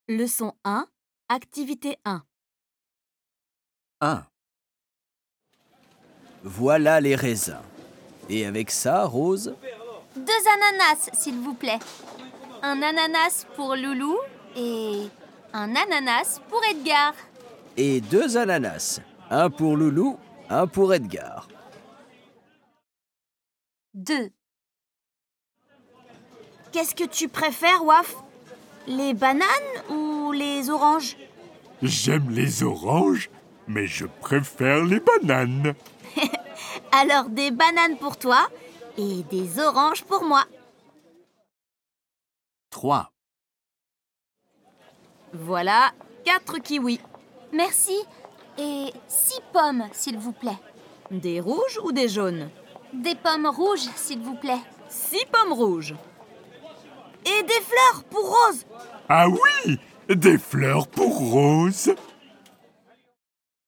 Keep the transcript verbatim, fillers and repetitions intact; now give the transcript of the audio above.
Leçon un, activité un. un. Voilà les raisins. Et avec ça, Rose? Deux ananas, s'il vous plaît. Un ananas pour Loulou et un ananas pour Edgar. Et deux ananas. Un pour Loulou, un pour Edgar. deux. Qu'est-ce que tu préfères, Waf? Les bananes ou les oranges? J'aime les oranges, mais je préfère les bananes. Alors des bananes pour toi et des oranges pour moi. trois. Voilà quatre kiwis. Merci. Et six pommes, s'il vous plaît. Des rouges ou des jaunes? Des pommes rouges, s'il vous plaît. Six pommes rouges. Et des fleurs pour Rose. Ah oui, des fleurs pour Rose.